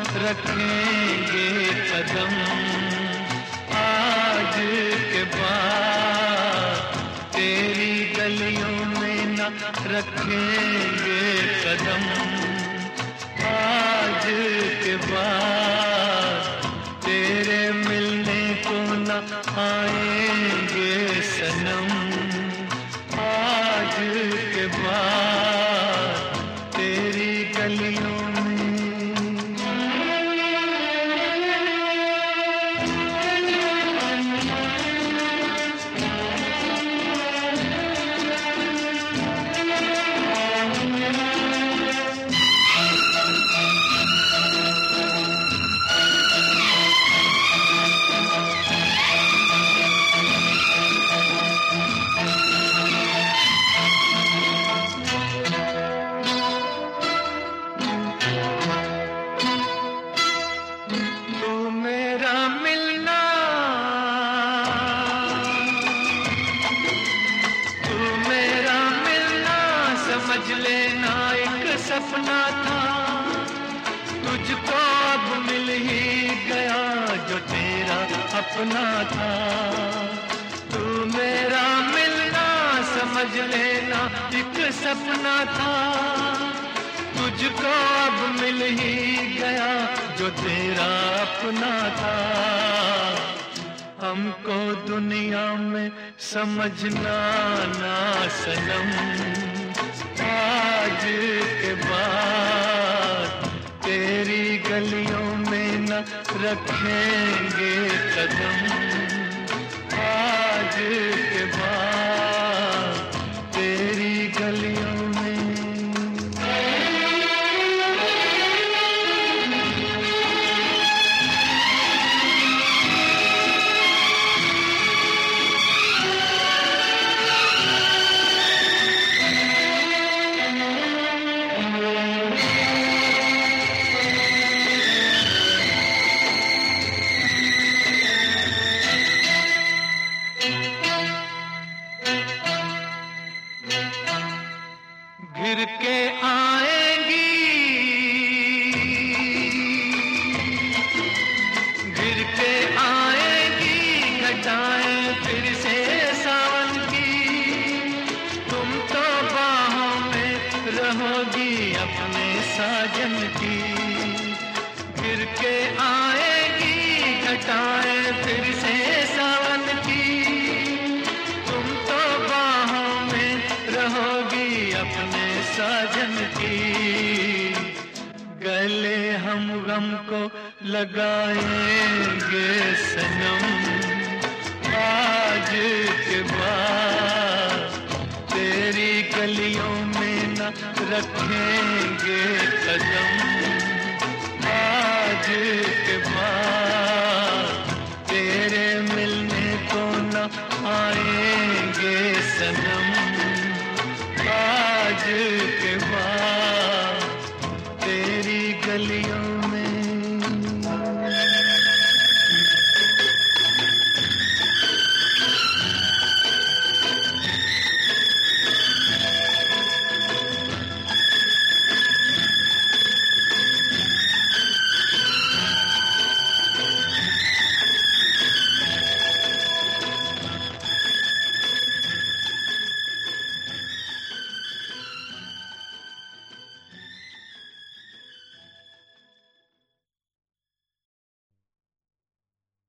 रखेंगे कदम। आज के बाद तेरी गलियों में न रखेंगे कदम। आज के बाद तेरे मिलने को न आएंगे सनम। आज के बाद तेरी गलियों समझ लेना एक सपना था, तुझको अब मिल ही गया जो तेरा अपना था। तू मेरा मिलना समझ लेना एक सपना था, तुझको अब मिल ही गया जो तेरा अपना था। हमको दुनिया में समझना ना सनम, आज के बाद तेरी गलियों में न रखेंगे कदम। आज के बाद तेरी गलियों घिर के आएंगी, घिर के आएंगी घटाएं फिर से सावन की। तुम तो बाहों में रहोगी अपने साजन की। घिर के आएंगी घटाएं फिर से सावन की। तुम तो बाहों में रहोगी अपने साजन की। गले हम गम को लगाएंगे सनम, आज के बाद तेरी गलियों में न रखेंगे कदम। आज के बाद तेरे मिलने को न आएंगे सनम।